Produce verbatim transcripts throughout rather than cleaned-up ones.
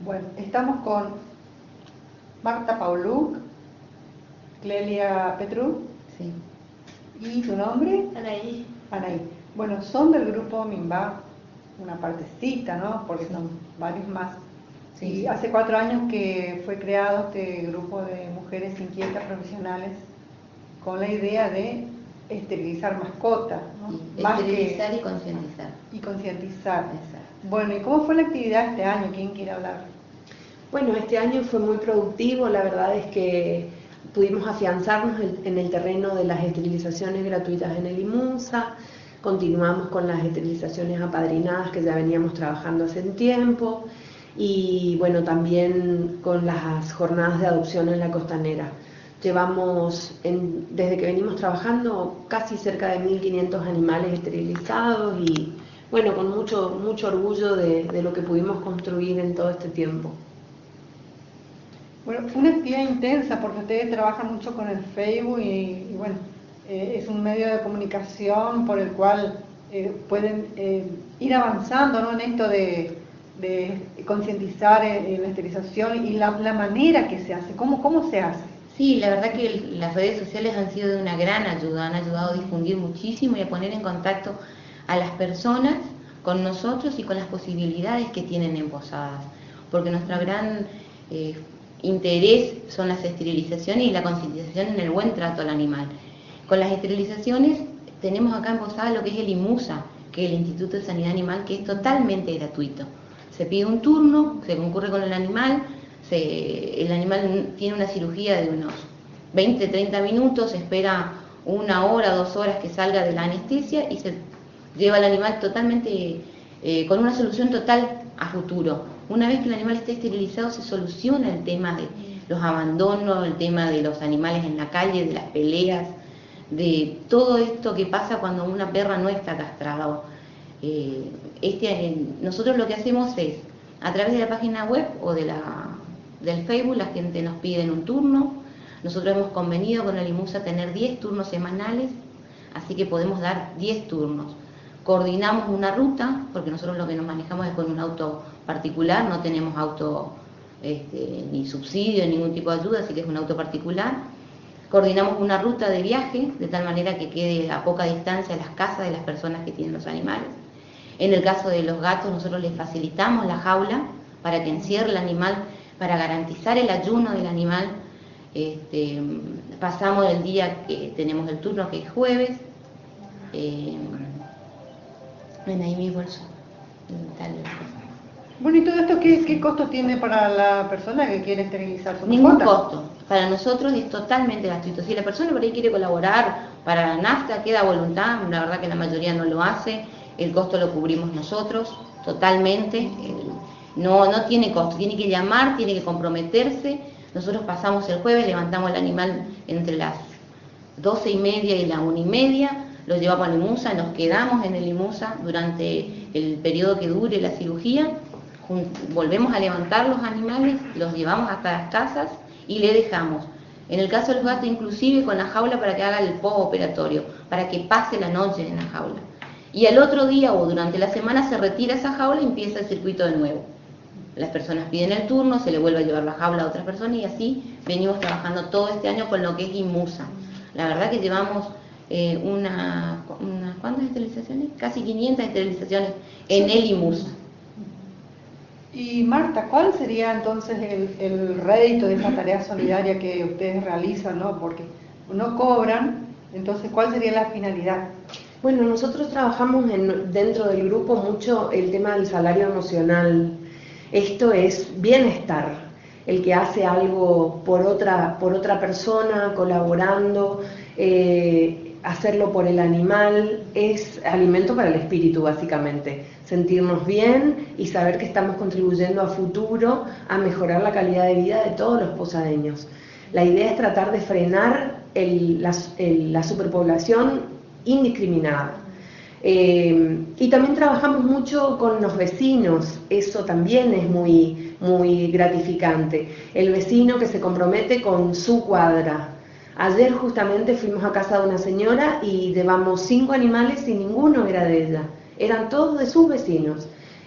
Bueno, estamos con Marta Pauluc, Clelia Petru. Sí. ¿Y tu nombre? Anaí. Anaí. Bueno, son del grupo Minva, una partecita, ¿no? Porque son varios más. Sí, Y sí. hace cuatro años que fue creado este grupo de mujeres inquietas profesionales con la idea de esterilizar mascotas, ¿no? Sí, Más esterilizar que... y concientizar. Y concientizar. Exacto. Bueno, ¿y cómo fue la actividad este año? ¿Quién quiere hablar? Bueno, este año fue muy productivo, la verdad es que pudimos afianzarnos en el terreno de las esterilizaciones gratuitas en el IMUNSA, continuamos con las esterilizaciones apadrinadas que ya veníamos trabajando hace un tiempo y bueno, también con las jornadas de adopción en la costanera. Llevamos, en, desde que venimos trabajando, casi cerca de mil quinientos animales esterilizados y bueno, con mucho, mucho orgullo de, de lo que pudimos construir en todo este tiempo. Bueno, fue una actividad intensa porque ustedes trabajan mucho con el Facebook y, y bueno, eh, es un medio de comunicación por el cual eh, pueden eh, ir avanzando, ¿no? En esto de, de concientizar en, en la esterilización y la, la manera que se hace, ¿cómo, cómo se hace? Sí, la verdad que el, las redes sociales han sido de una gran ayuda, han ayudado a difundir muchísimo y a poner en contacto a las personas con nosotros y con las posibilidades que tienen en Posadas, porque nuestra gran eh, interés son las esterilizaciones y la concientización en el buen trato al animal. Con las esterilizaciones tenemos acá en Posadas lo que es el IMUSA, que es el Instituto de Sanidad Animal, que es totalmente gratuito. Se pide un turno, se concurre con el animal, se, el animal tiene una cirugía de unos veinte a treinta minutos, se espera una hora, dos horas que salga de la anestesia y se lleva al animal totalmente, eh, con una solución total a futuro. Una vez que el animal esté esterilizado se soluciona el tema de los abandonos, el tema de los animales en la calle, de las peleas, de todo esto que pasa cuando una perra no está castrada. Eh, este, eh, nosotros lo que hacemos es, a través de la página web o de la, del Facebook, la gente nos pide un turno. Nosotros hemos convenido con el IMUSA tener diez turnos semanales, así que podemos dar diez turnos. Coordinamos una ruta, porque nosotros lo que nos manejamos es con un auto particular, no tenemos auto este, ni subsidio, ningún tipo de ayuda, así que es un auto particular. Coordinamos una ruta de viaje, de tal manera que quede a poca distancia las casas de las personas que tienen los animales. En el caso de los gatos, nosotros les facilitamos la jaula para que encierre el animal, para garantizar el ayuno del animal. Este, pasamos el día que tenemos el turno, que es jueves. Eh, ven ahí mi bolso. Bueno, ¿y todo esto qué, qué costo tiene para la persona que quiere esterilizar su Ningún mascota? costo. Para nosotros es totalmente gratuito. Si la persona por ahí quiere colaborar para la nafta, queda a voluntad. La verdad que la mayoría no lo hace. El costo lo cubrimos nosotros totalmente. No, no tiene costo. Tiene que llamar, tiene que comprometerse. Nosotros pasamos el jueves, levantamos el animal entre las doce y media y la una y media. Lo llevamos al IMUSA, nos quedamos en el IMUSA durante el periodo que dure la cirugía. Volvemos a levantar los animales, los llevamos hasta las casas y le dejamos. En el caso de los gatos, inclusive con la jaula para que haga el postoperatorio, para que pase la noche en la jaula. Y al otro día o durante la semana se retira esa jaula y empieza el circuito de nuevo. Las personas piden el turno, se le vuelve a llevar la jaula a otras personas y así venimos trabajando todo este año con lo que es IMUSA. La verdad que llevamos eh, una, una, ¿cuántas esterilizaciones? Casi quinientas esterilizaciones en el IMUSA. Y Marta, ¿cuál sería entonces el, el rédito de esa tarea solidaria que ustedes realizan, ¿no? Porque no cobran, entonces ¿cuál sería la finalidad? Bueno, nosotros trabajamos en, dentro del grupo mucho el tema del salario emocional. Esto es bienestar, el que hace algo por otra, por otra persona, colaborando, eh, hacerlo por el animal, es alimento para el espíritu básicamente. Sentirnos bien y saber que estamos contribuyendo a futuro a mejorar la calidad de vida de todos los posadeños. La idea es tratar de frenar el, la, el, la superpoblación indiscriminada. Eh, y también trabajamos mucho con los vecinos, eso también es muy, muy gratificante. El vecino que se compromete con su cuadra. Ayer justamente fuimos a casa de una señora y llevamos cinco animales y ninguno era de ella. Eran todos de sus vecinos.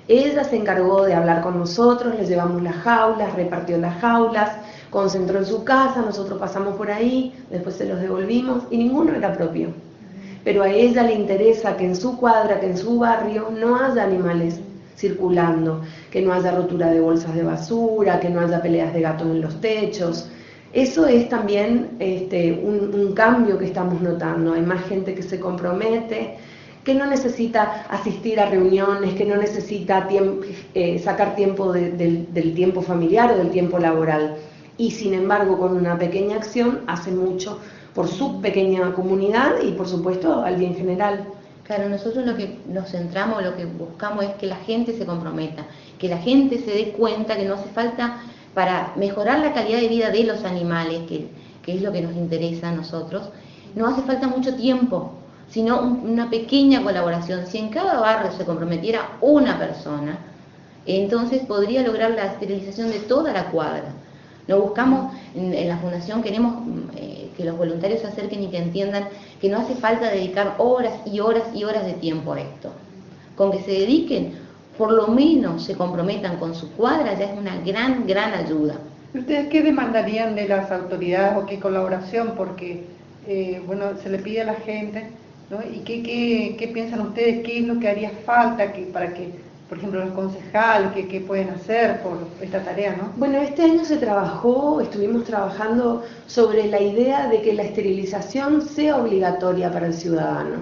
Ella se encargó de hablar con nosotros, le llevamos las jaulas, repartió las jaulas, concentró en su casa, nosotros pasamos por ahí, después se los devolvimos y ninguno era propio. Pero a ella le interesa que en su cuadra, que en su barrio no haya animales circulando, que no haya rotura de bolsas de basura, que no haya peleas de gatos en los techos. Eso es también este, un, un cambio que estamos notando. Hay más gente que se compromete, que no necesita asistir a reuniones, que no necesita tiemp eh, sacar tiempo de, del, del tiempo familiar o del tiempo laboral. Y sin embargo, con una pequeña acción hace mucho por su pequeña comunidad y por supuesto al bien general. Claro, nosotros lo que nos centramos, lo que buscamos es que la gente se comprometa, que la gente se dé cuenta que no hace falta, para mejorar la calidad de vida de los animales, que, que es lo que nos interesa a nosotros, no hace falta mucho tiempo, sino un, una pequeña colaboración. Si en cada barrio se comprometiera una persona, entonces podría lograr la esterilización de toda la cuadra. Lo buscamos en, en la Fundación, queremos eh, que los voluntarios se acerquen y que entiendan que no hace falta dedicar horas y horas y horas de tiempo a esto. Con que se dediquen, por lo menos se comprometan con su cuadra, ya es una gran, gran ayuda. ¿Ustedes qué demandarían de las autoridades o qué colaboración? Porque, eh, bueno, se le pide a la gente, ¿no? ¿Y qué, qué, qué piensan ustedes? ¿Qué es lo que haría falta que, para que, por ejemplo, los concejales, qué, qué pueden hacer por esta tarea, ¿no? Bueno, este año se trabajó, estuvimos trabajando sobre la idea de que la esterilización sea obligatoria para el ciudadano,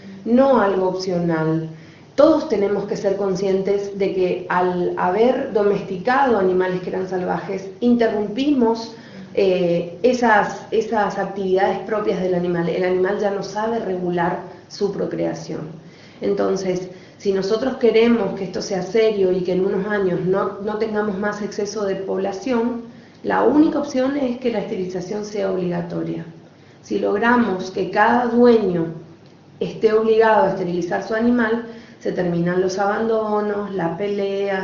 no algo opcional. Todos tenemos que ser conscientes de que al haber domesticado animales que eran salvajes, interrumpimos eh, esas, esas actividades propias del animal. El animal ya no sabe regular su procreación. Entonces, si nosotros queremos que esto sea serio y que en unos años no, no tengamos más exceso de población, la única opción es que la esterilización sea obligatoria. Si logramos que cada dueño esté obligado a esterilizar su animal, se terminan los abandonos, las peleas,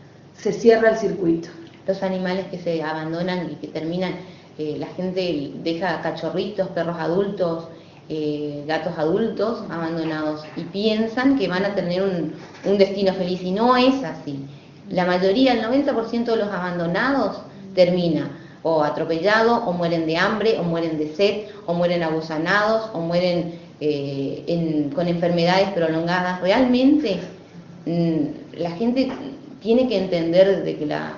se cierra el circuito. Los animales que se abandonan y que terminan, eh, la gente deja cachorritos, perros adultos, eh, gatos adultos abandonados y piensan que van a tener un, un destino feliz, y no es así. La mayoría, el noventa por ciento de los abandonados termina o atropellado, o mueren de hambre, o mueren de sed, o mueren agusanados, o mueren Eh, en, con enfermedades prolongadas. Realmente mmm, la gente tiene que entender de que la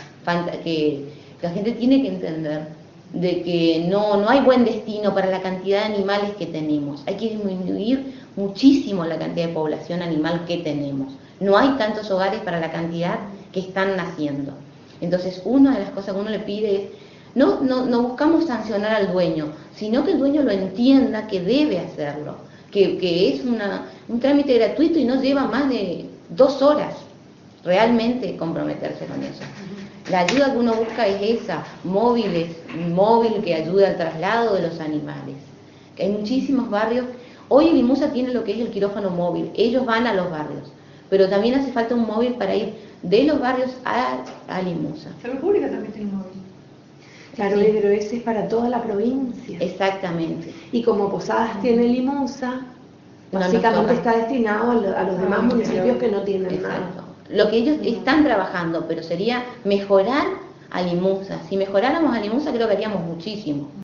que la gente tiene que entender de que no, no hay buen destino para la cantidad de animales que tenemos. Hay que disminuir muchísimo la cantidad de población animal que tenemos. No hay tantos hogares para la cantidad que están naciendo. Entonces, una de las cosas que uno le pide es No, no, no buscamos sancionar al dueño, sino que el dueño lo entienda que debe hacerlo, que, que es una, un trámite gratuito y no lleva más de dos horas realmente comprometerse con eso. La ayuda que uno busca es esa, móviles, un móvil que ayude al traslado de los animales. Que hay muchísimos barrios, hoy Limusa tiene lo que es el quirófano móvil, ellos van a los barrios, pero también hace falta un móvil para ir de los barrios a, a Limusa. Salud Pública también tiene un móvil. Claro, sí. Pero ese es para toda la provincia. Exactamente. Y como Posadas tiene Limusa, no, básicamente no está destinado a, lo, a los demás ah, municipios que no tienen exacto. nada. Lo que ellos están trabajando, pero sería mejorar a Limusa. Si mejoráramos a Limusa, creo que haríamos muchísimo.